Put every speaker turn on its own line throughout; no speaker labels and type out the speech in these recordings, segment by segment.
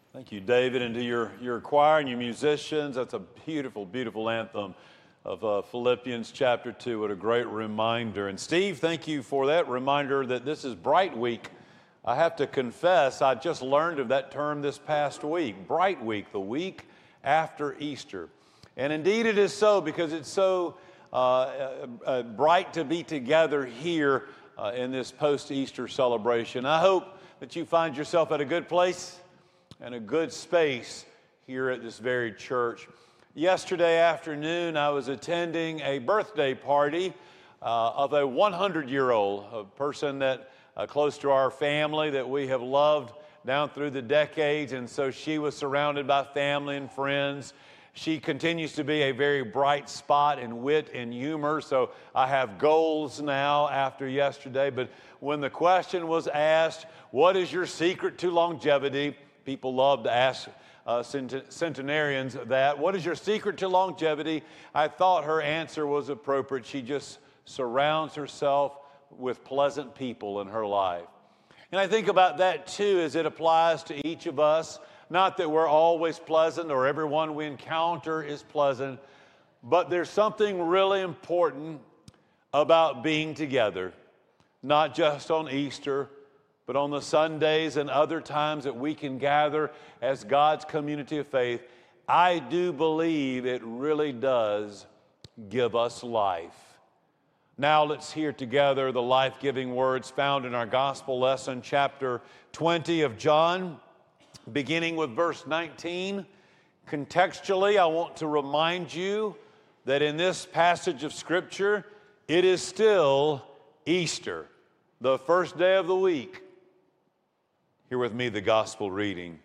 Thank you, David, and to your choir and your musicians. That's a beautiful, beautiful anthem of Philippians chapter 2. What a great reminder. And Steve, thank you for that reminder that this is Bright Week. I have to confess, I just learned of that term this past week. Bright Week, the week after Easter. And indeed it is so, because it's so bright to be together here in this post-Easter celebration. I hope that you find yourself at a good place and a good space here at this very church. Yesterday afternoon, I was attending a birthday party of a 100-year-old, a person that close to our family that we have loved down through the decades, and so she was surrounded by family and friends. She continues to be a very bright spot in wit and humor, so I have goals now after yesterday. But when the question was asked, what is your secret to longevity? People love to ask centenarians that. What is your secret to longevity? I thought her answer was appropriate. She just surrounds herself with pleasant people in her life. And I think about that too as it applies to each of us. Not that we're always pleasant or everyone we encounter is pleasant, but there's something really important about being together, not just on Easter, but on the Sundays and other times that we can gather as God's community of faith. I do believe it really does give us life. Now let's hear together the life-giving words found in our gospel lesson, chapter 20 of John, beginning with verse 19. Contextually, I want to remind you that in this passage of Scripture, it is still Easter, the first day of the week. Hear with me the gospel reading.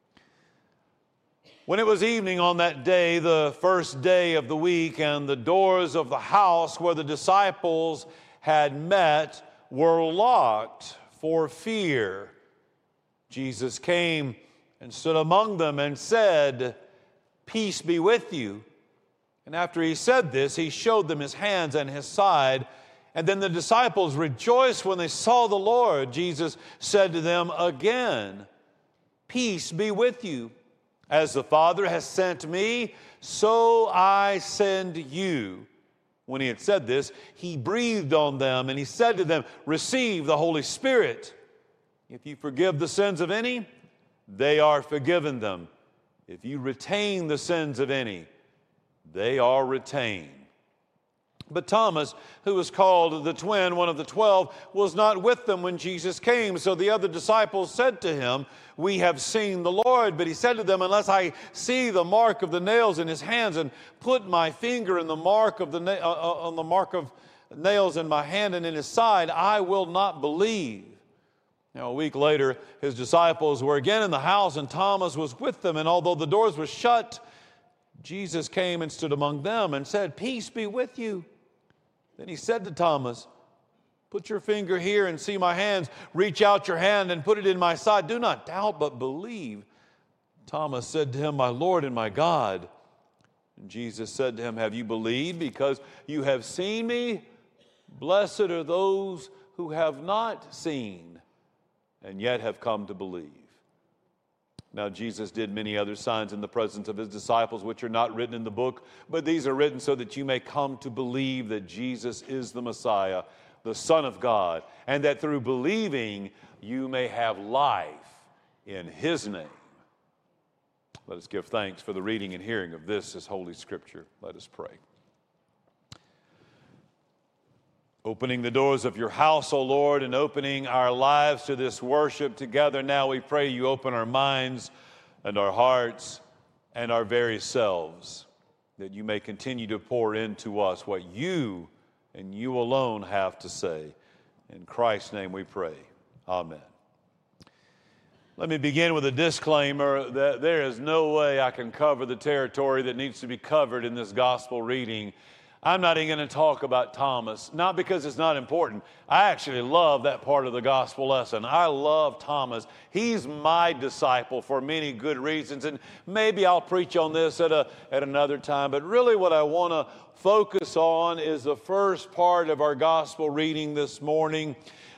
When it was evening on that day, the first day of the week, and the doors of the house where the disciples had met were locked for fear, Jesus came and stood among them and said, "Peace be with you." And after he said this, he showed them his hands and his side. And then the disciples rejoiced when they saw the Lord. Jesus said to them again, "Peace be with you. As the Father has sent me, so I send you." When he had said this, he breathed on them and he said to them, "Receive the Holy Spirit. If you forgive the sins of any, they are forgiven them. If you retain the sins of any, they are retained." But Thomas, who was called the twin, one of the 12, was not with them when Jesus came. So the other disciples said to him, "We have seen the Lord." But he said to them, "Unless I see the mark of the nails in his hands and put my finger in the mark of on the mark of nails in my hand and in his side, I will not believe." Now, a week later, his disciples were again in the house, and Thomas was with them. And although the doors were shut, Jesus came and stood among them and said, "Peace be with you." Then he said to Thomas, "Put your finger here and see my hands. Reach out your hand and put it in my side. Do not doubt, but believe." Thomas said to him, "My Lord and my God." And Jesus said to him, "Have you believed because you have seen me? Blessed are those who have not seen and yet have come to believe." Now Jesus did many other signs in the presence of his disciples, which are not written in the book, but these are written so that you may come to believe that Jesus is the Messiah, the Son of God, and that through believing you may have life in his name. Let us give thanks for the reading and hearing of this, his holy scripture. Let us pray. Opening the doors of your house, O Lord, and opening our lives to this worship together, now we pray you open our minds and our hearts and our very selves, that you may continue to pour into us what you and you alone have to say. In Christ's name we pray. Amen. Let me begin with a disclaimer that there is no way I can cover the territory that needs to be covered in this gospel reading. I'm not even going to talk about Thomas, not because it's not important. I actually love that part of the gospel lesson. I love Thomas. He's my disciple for many good reasons, and maybe I'll preach on this at another time. But really what I want to focus on is the first part of our gospel reading this morning.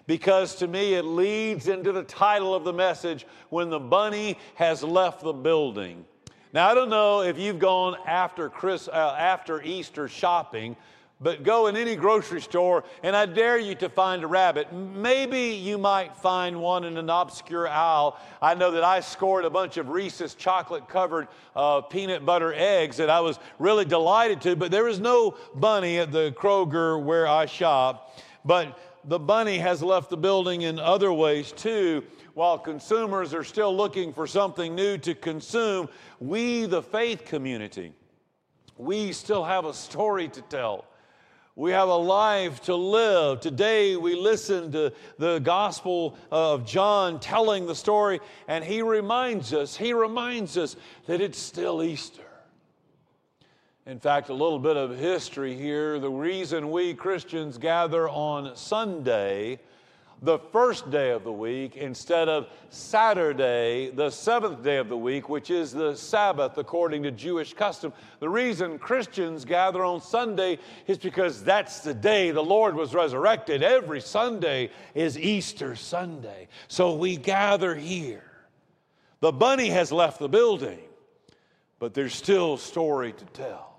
because to me it leads into the title of the message, When the Bunny Has Left the Building. Now, I don't know if you've gone after Easter shopping, but go in any grocery store and I dare you to find a rabbit. Maybe you might find one in an obscure aisle. I know that I scored a bunch of Reese's chocolate-covered peanut butter eggs that I was really delighted to, but there is no bunny at the Kroger where I shop. But the bunny has left the building in other ways too. While consumers are still looking for something new to consume, we, the faith community, we still have a story to tell. We have a life to live. Today we listen to the Gospel of John telling the story, and he reminds us that it's still Easter. In fact, a little bit of history here. The reason we Christians gather on Sunday, the first day of the week, instead of Saturday, the seventh day of the week, which is the Sabbath according to Jewish custom. The reason Christians gather on Sunday is because that's the day the Lord was resurrected. Every Sunday is Easter Sunday. So we gather here. The bunny has left the building, but there's still a story to tell.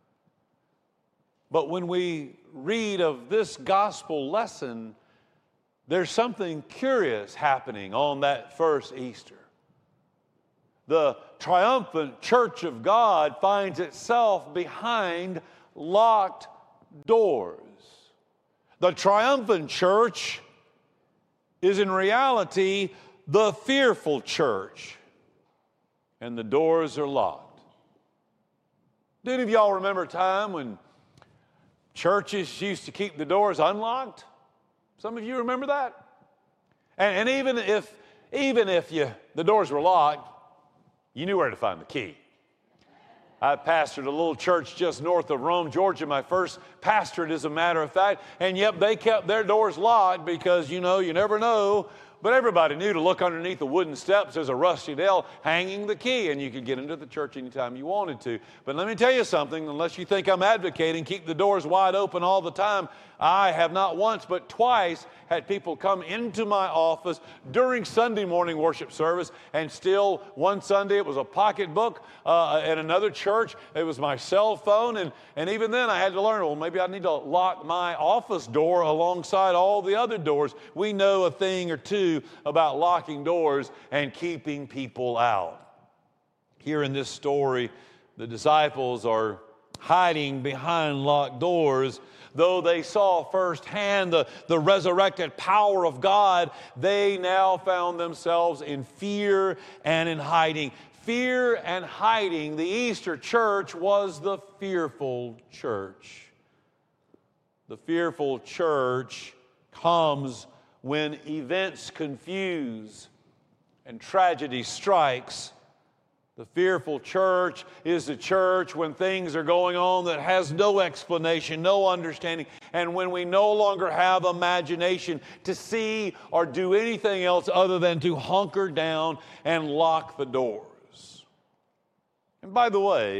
But when we read of this gospel lesson, there's something curious happening on that first Easter. The triumphant church of God finds itself behind locked doors. The triumphant church is in reality the fearful church, and the doors are locked. Do any of y'all remember a time when churches used to keep the doors unlocked? Some of you remember that? And even if the doors were locked, you knew where to find the key. I pastored a little church just north of Rome, Georgia, my first pastorate, as a matter of fact, and yep, they kept their doors locked because, you never know. But everybody knew to look underneath the wooden steps. There's a rusty nail hanging the key, and you could get into the church anytime you wanted to. But let me tell you something, unless you think I'm advocating keep the doors wide open all the time, I have not once but twice had people come into my office during Sunday morning worship service and steal. One Sunday it was a pocketbook. At another church it was my cell phone. And even then I had to learn, well, maybe I need to lock my office door alongside all the other doors. We know a thing or two about locking doors and keeping people out. Here in this story, the disciples are hiding behind locked doors. Though they saw firsthand the resurrected power of God, they now found themselves in fear and in hiding. Fear and hiding. The Easter church was the fearful church. The fearful church comes when events confuse and tragedy strikes. The fearful church is the church when things are going on that has no explanation, no understanding, and when we no longer have imagination to see or do anything else other than to hunker down and lock the doors. And by the way,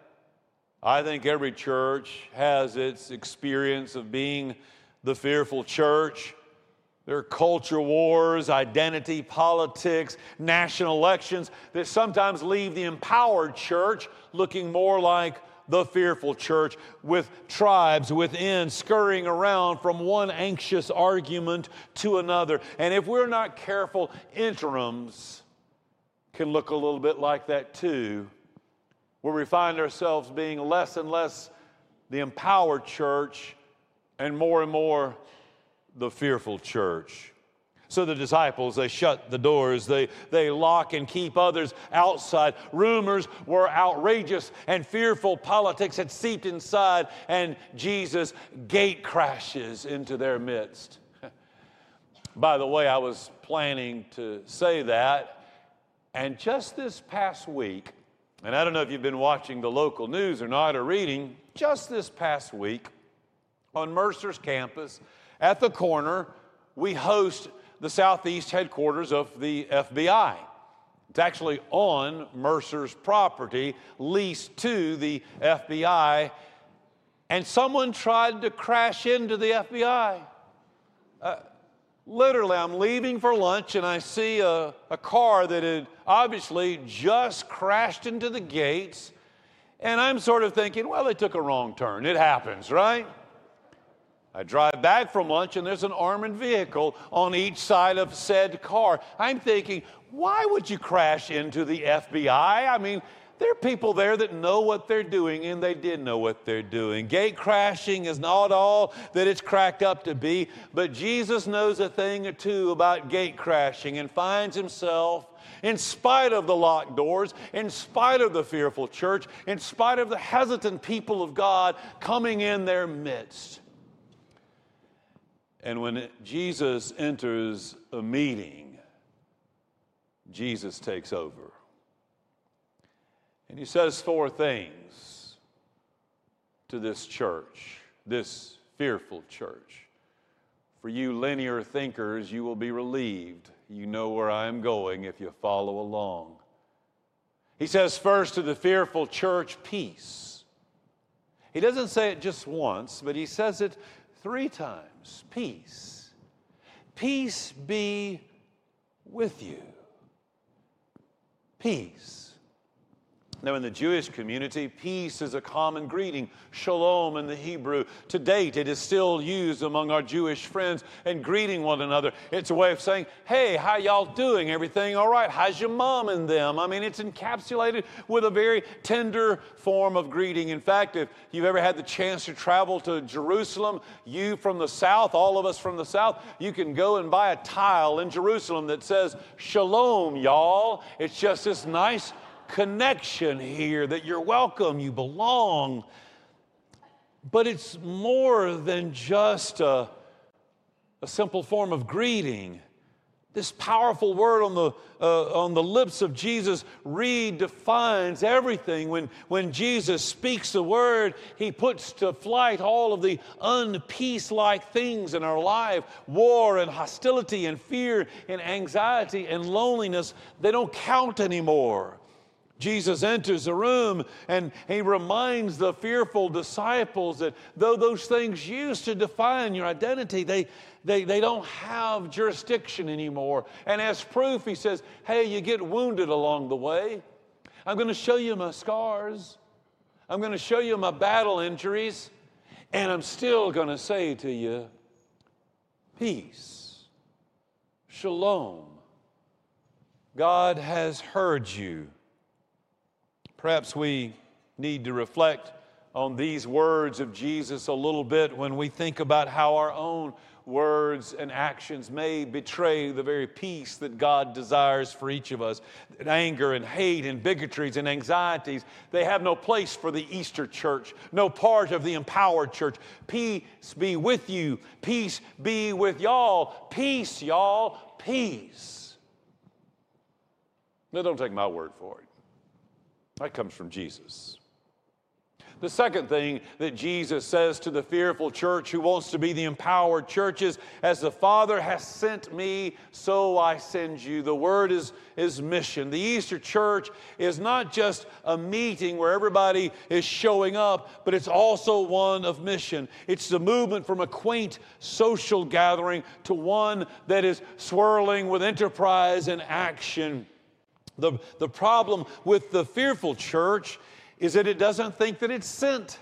I think every church has its experience of being the fearful church. There are culture wars, identity politics, national elections that sometimes leave the empowered church looking more like the fearful church, with tribes within scurrying around from one anxious argument to another. And if we're not careful, interims can look a little bit like that too, where we find ourselves being less and less the empowered church and more the fearful church. So the disciples, they shut the doors, they lock and keep others outside. Rumors were outrageous and fearful politics had seeped inside, and Jesus gate crashes into their midst. By the way, I was planning to say that, and just this past week, and I don't know if you've been watching the local news or not, or reading, just this past week on Mercer's campus, at the corner, we host the Southeast headquarters of the FBI. It's actually on Mercer's property, leased to the FBI, and someone tried to crash into the FBI. Literally, I'm leaving for lunch and I see a car that had obviously just crashed into the gates. And I'm sort of thinking, well, they took a wrong turn. It happens, right? I drive back from lunch and there's an armored vehicle on each side of said car. I'm thinking, why would you crash into the FBI? I mean, there are people there that know what they're doing, and they did know what they're doing. Gate crashing is not all that it's cracked up to be, but Jesus knows a thing or two about gate crashing and finds himself, in spite of the locked doors, in spite of the fearful church, in spite of the hesitant people of God coming in their midst. And when Jesus enters a meeting, Jesus takes over. And he says 4 things to this church, this fearful church. For you linear thinkers, you will be relieved. You know where I am going if you follow along. He says first to the fearful church, peace. He doesn't say it just once, but he says it 3 times. Peace. Peace be with you. Peace. Now, in the Jewish community, peace is a common greeting, shalom in the Hebrew. To date, it is still used among our Jewish friends and greeting one another. It's a way of saying, hey, how y'all doing? Everything all right? How's your mom and them? I mean, it's encapsulated with a very tender form of greeting. In fact, if you've ever had the chance to travel to Jerusalem, you from the south, all of us from the south, you can go and buy a tile in Jerusalem that says, shalom, y'all. It's just this nice connection here that you're welcome, you belong. But it's more than just a simple form of greeting. This powerful word on the lips of Jesus redefines everything. When Jesus speaks the word, he puts to flight all of the unpeace-like things in our life. War and hostility and fear and anxiety and loneliness, they don't count anymore. Jesus enters the room and he reminds the fearful disciples that though those things used to define your identity, they don't have jurisdiction anymore. And as proof, he says, hey, you get wounded along the way. I'm going to show you my scars. I'm going to show you my battle injuries. And I'm still going to say to you, peace, shalom. God has heard you. Perhaps we need to reflect on these words of Jesus a little bit when we think about how our own words and actions may betray the very peace that God desires for each of us. Anger and hate and bigotries and anxieties, they have no place for the Easter church, no part of the empowered church. Peace be with you. Peace be with y'all. Peace, y'all. Peace. Now, don't take my word for it. That comes from Jesus. The second thing that Jesus says to the fearful church who wants to be the empowered church is, as the Father has sent me, so I send you. The word is mission. The Easter church is not just a meeting where everybody is showing up, but it's also one of mission. It's the movement from a quaint social gathering to one that is swirling with enterprise and action. The problem with the fearful church is that it doesn't think that it's sent.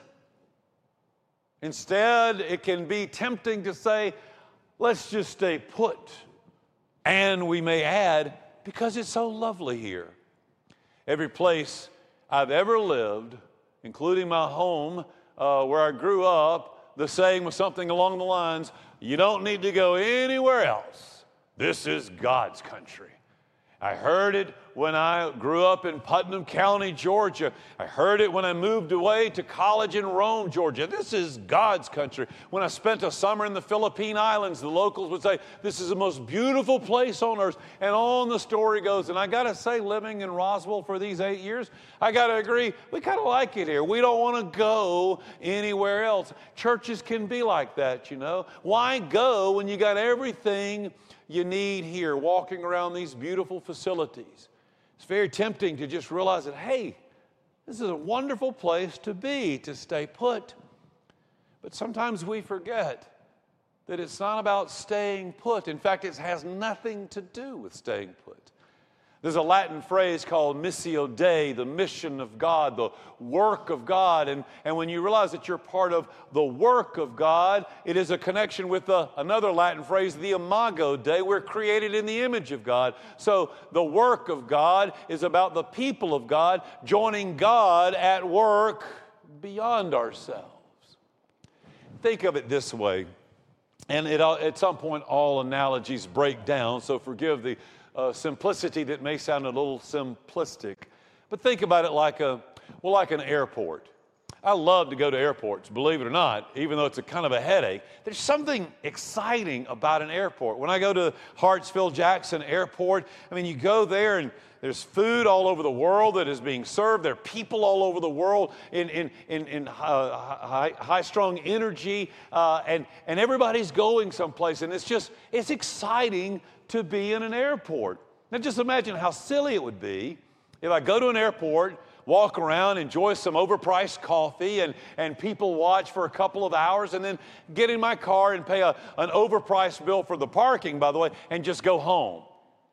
Instead, it can be tempting to say, let's just stay put. And we may add, because it's so lovely here. Every place I've ever lived, including my home where I grew up, the saying was something along the lines, you don't need to go anywhere else. This is God's country. I heard it when I grew up in Putnam County, Georgia. I heard it when I moved away to college in Rome, Georgia. This is God's country. When I spent a summer in the Philippine Islands, the locals would say, this is the most beautiful place on earth. And on the story goes. And I got to say, living in Roswell for these 8 years, I got to agree, we kind of like it here. We don't want to go anywhere else. Churches can be like that, you know. Why go when you got everything you need here, walking around these beautiful facilities? It's very tempting to just realize that, hey, this is a wonderful place to be, to stay put. But sometimes we forget that it's not about staying put. In fact, it has nothing to do with staying put. There's a Latin phrase called Missio Dei, the mission of God, the work of God. And when you realize that you're part of the work of God, it is a connection with another Latin phrase, the Imago Dei. We're created in the image of God. So the work of God is about the people of God joining God at work beyond ourselves. Think of it this way, and at some point all analogies break down, so forgive the simplicity that may sound a little simplistic, but think about it like an airport. I love to go to airports, believe it or not, even though it's a kind of a headache. There's something exciting about an airport. When I go to Hartsfield-Jackson Airport, I mean, you go there and there's food all over the world that is being served. There are people all over the world in high-strung energy, and everybody's going someplace, and it's exciting to be in an airport. Now just imagine how silly it would be if I go to an airport, walk around, enjoy some overpriced coffee, and people watch for a couple of hours, and then get in my car and pay an overpriced bill for the parking, by the way, and just go home.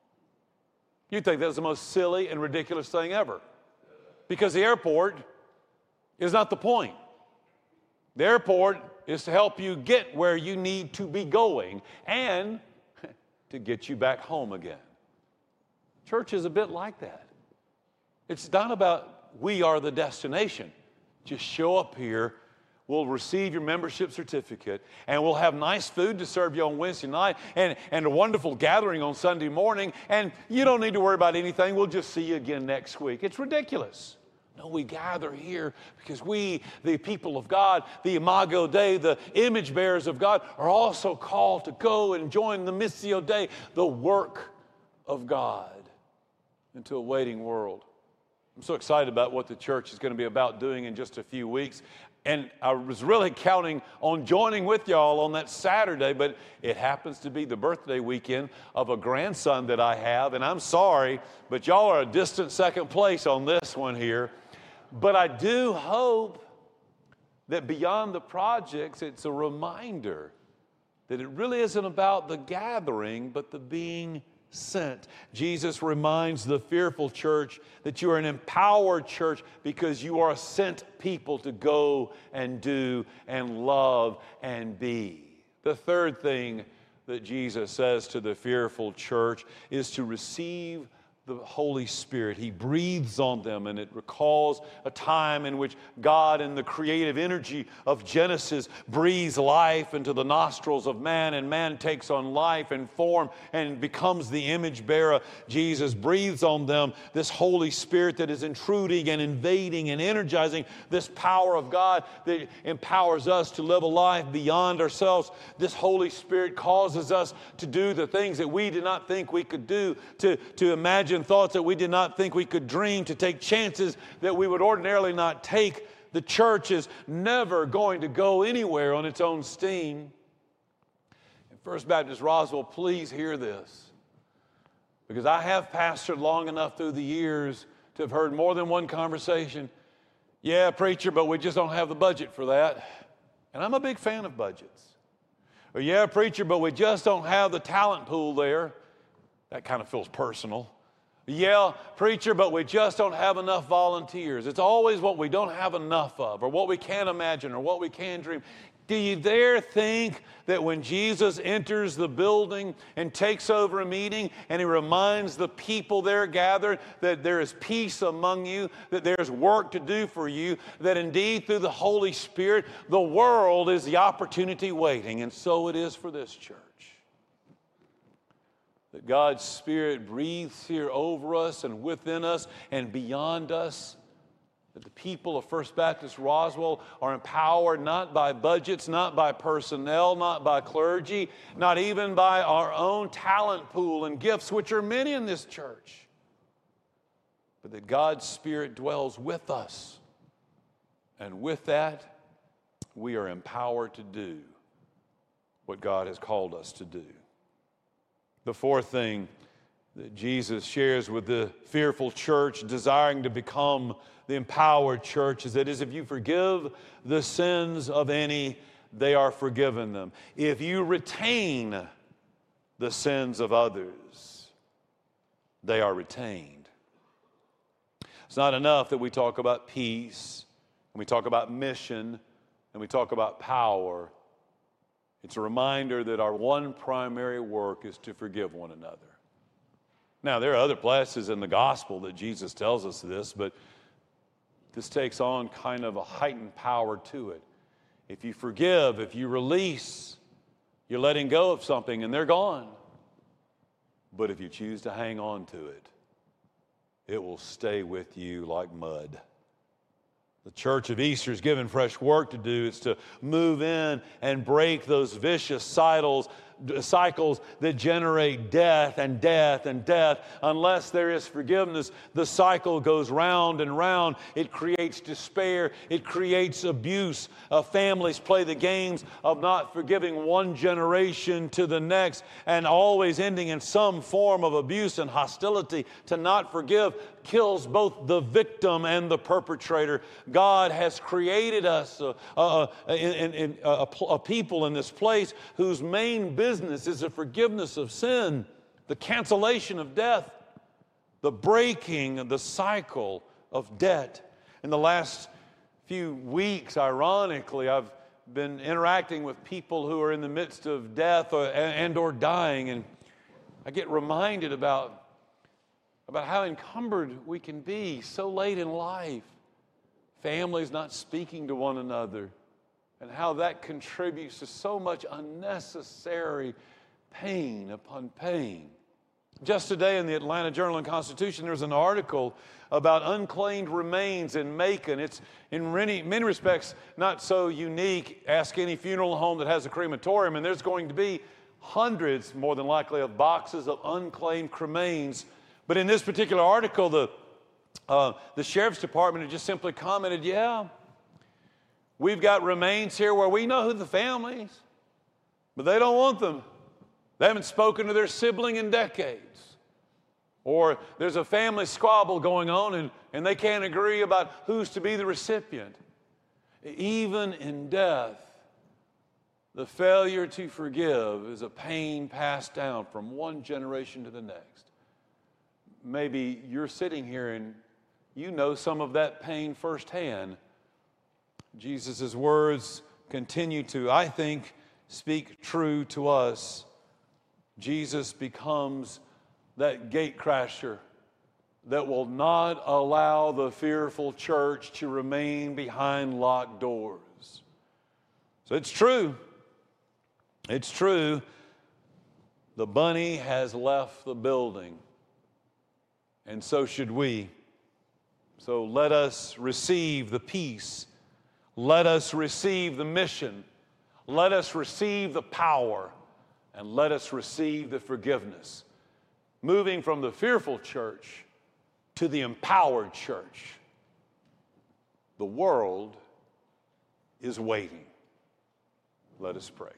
You'd think that's the most silly and ridiculous thing ever. Because the airport is not the point. The airport is to help you get where you need to be going and to get you back home again. Church is a bit like that. It's not about we are the destination. Just show up here. We'll receive your membership certificate, and we'll have nice food to serve you on Wednesday night and a wonderful gathering on Sunday morning, and you don't need to worry about anything. We'll just see you again next week. It's ridiculous. No, we gather here because we, the people of God, the Imago Dei, the image bearers of God, are also called to go and join the Missio Dei, the work of God, into a waiting world. I'm so excited about what the church is going to be about doing in just a few weeks. And I was really counting on joining with y'all on that Saturday, but it happens to be the birthday weekend of a grandson that I have. And I'm sorry, but y'all are a distant second place on this one here. But I do hope that beyond the projects, it's a reminder that it really isn't about the gathering, but the being sent. Jesus reminds the fearful church that you are an empowered church because you are a sent people to go and do and love and be. The third thing that Jesus says to the fearful church is to receive the Holy Spirit. He breathes on them, and it recalls a time in which God, in the creative energy of Genesis, breathes life into the nostrils of man, and man takes on life and form and becomes the image bearer. Jesus breathes on them this Holy Spirit that is intruding and invading and energizing this power of God that empowers us to live a life beyond ourselves. This Holy Spirit causes us to do the things that we did not think we could do, to imagine thoughts that we did not think we could dream, to take chances that we would ordinarily not take. The church is never going to go anywhere on its own steam. And First Baptist Roswell, please hear this, because I have pastored long enough through the years to have heard more than one conversation. Yeah, preacher, but we just don't have the budget for that. And I'm a big fan of budgets. Or, yeah, preacher, but we just don't have the talent pool there. That kind of feels personal. Yeah, preacher, but we just don't have enough volunteers. It's always what we don't have enough of, or what we can't imagine, or what we can't dream. Do you dare think that when Jesus enters the building and takes over a meeting and he reminds the people there gathered that there is peace among you, that there's work to do for you, that indeed through the Holy Spirit, the world is the opportunity waiting, and so it is for this church. That God's Spirit breathes here over us and within us and beyond us. That the people of First Baptist Roswell are empowered not by budgets, not by personnel, not by clergy, not even by our own talent pool and gifts, which are many in this church. But that God's Spirit dwells with us. And with that, we are empowered to do what God has called us to do. The fourth thing that Jesus shares with the fearful church, desiring to become the empowered church, is that if you forgive the sins of any, they are forgiven them. If you retain the sins of others, they are retained. It's not enough that we talk about peace, and we talk about mission, and we talk about power. It's a reminder that our one primary work is to forgive one another. Now, there are other places in the gospel that Jesus tells us this, but this takes on kind of a heightened power to it. If you forgive, if you release, you're letting go of something and they're gone. But if you choose to hang on to it, it will stay with you like mud. The Church of Easter is given fresh work to do. It's to move in and break those vicious cycles that generate death and death and death. Unless there is forgiveness, the cycle goes round and round. It creates despair. It creates abuse. Families play the games of not forgiving one generation to the next and always ending in some form of abuse and hostility. To not forgive kills both the victim and the perpetrator. God has created us a people in this place whose main business is the forgiveness of sin, the cancellation of death, the breaking of the cycle of debt. In the last few weeks, ironically, I've been interacting with people who are in the midst of death or dying, and I get reminded about how encumbered we can be so late in life. Families not speaking to one another, and how that contributes to so much unnecessary pain upon pain. Just today in the Atlanta Journal-Constitution, there's an article about unclaimed remains in Macon. It's in many respects not so unique. Ask any funeral home that has a crematorium, and there's going to be hundreds, more than likely, of boxes of unclaimed remains. But in this particular article, the Sheriff's Department had just simply commented, yeah, we've got remains here where we know who the family is, but they don't want them. They haven't spoken to their sibling in decades. Or there's a family squabble going on and they can't agree about who's to be the recipient. Even in death, the failure to forgive is a pain passed down from one generation to the next. Maybe you're sitting here and you know some of that pain firsthand. Jesus' words continue to, I think, speak true to us. Jesus becomes that gate crasher that will not allow the fearful church to remain behind locked doors. So it's true. It's true. The bunny has left the building. And so should we. So let us receive the peace. Let us receive the mission. Let us receive the power. And let us receive the forgiveness. Moving from the fearful church to the empowered church. The world is waiting. Let us pray.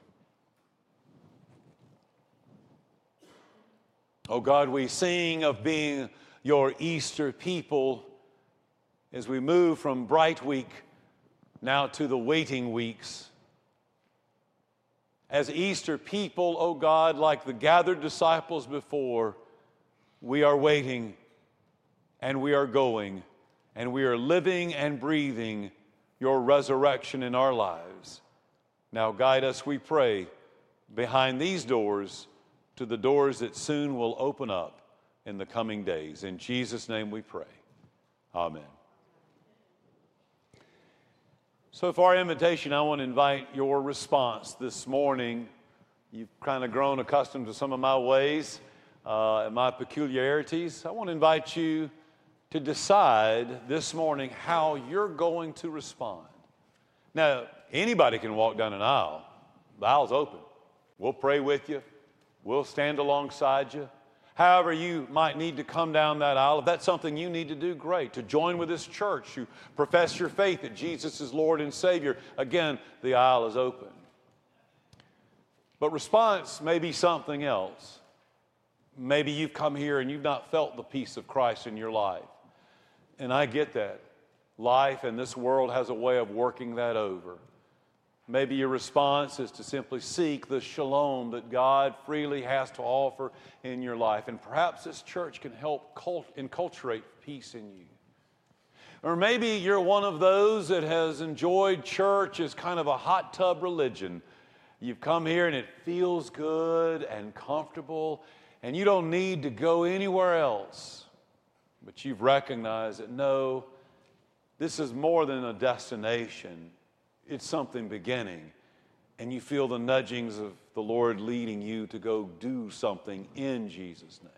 Oh God, we sing of being your Easter people as we move from Bright Week now to the waiting weeks. As Easter people, oh God, like the gathered disciples before, we are waiting and we are going and we are living and breathing your resurrection in our lives. Now guide us, we pray, behind these doors to the doors that soon will open up in the coming days. In Jesus' name we pray. Amen. So for our invitation, I want to invite your response this morning. You've kind of grown accustomed to some of my ways and my peculiarities. I want to invite you to decide this morning how you're going to respond. Now, anybody can walk down an aisle. The aisle's open. We'll pray with you. We'll stand alongside you. However you might need to come down that aisle, if that's something you need to do, great. To join with this church, to profess your faith that Jesus is Lord and Savior, again, the aisle is open. But response may be something else. Maybe you've come here and you've not felt the peace of Christ in your life. And I get that. Life and this world has a way of working that over. Maybe your response is to simply seek the shalom that God freely has to offer in your life. And perhaps this church can help enculturate peace in you. Or maybe you're one of those that has enjoyed church as kind of a hot tub religion. You've come here and it feels good and comfortable, and you don't need to go anywhere else. But you've recognized that no, this is more than a destination. It's something beginning. And you feel the nudgings of the Lord leading you to go do something in Jesus' name.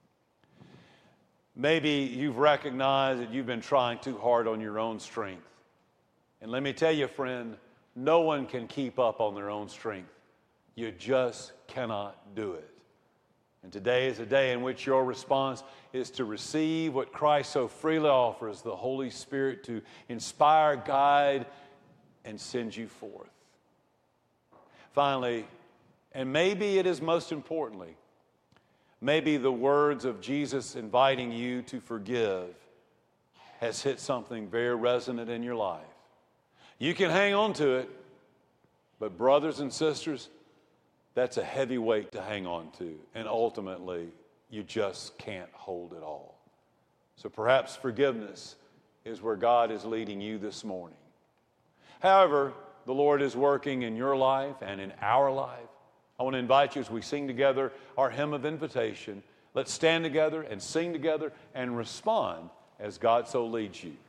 Maybe you've recognized that you've been trying too hard on your own strength. And let me tell you, friend, no one can keep up on their own strength. You just cannot do it. And today is a day in which your response is to receive what Christ so freely offers, the Holy Spirit to inspire, guide, and send you forth. Finally, and maybe it is most importantly, maybe the words of Jesus inviting you to forgive has hit something very resonant in your life. You can hang on to it, but brothers and sisters, that's a heavy weight to hang on to, and ultimately, you just can't hold it all. So perhaps forgiveness is where God is leading you this morning. However, the Lord is working in your life and in our life. I want to invite you as we sing together our hymn of invitation. Let's stand together and sing together and respond as God so leads you.